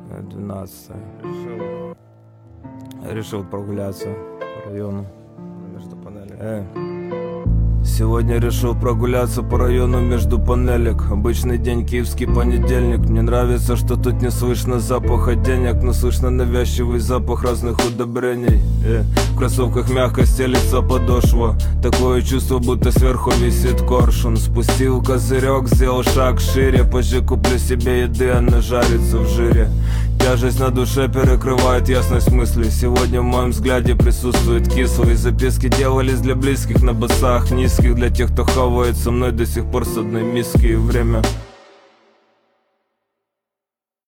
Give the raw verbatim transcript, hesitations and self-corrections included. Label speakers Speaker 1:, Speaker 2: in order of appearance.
Speaker 1: двенадцатое. Решил, решил прогуляться по району между панелями. Э. Сегодня решил прогуляться по району между панелек. Обычный день, киевский понедельник. Мне нравится, что тут не слышно запаха денег, но слышно навязчивый запах разных удобрений. э. В кроссовках мягко стелится подошва. Такое чувство, будто сверху висит коршун. Спустил козырек, сделал шаг шире. Позже куплю себе еды, она жарится в жире. Тяжесть на душе перекрывает ясность мыслей. Сегодня в моем взгляде присутствует кислые записки. Делались для близких на басах низких, для тех, кто хавает со мной до сих пор с одной миски. И время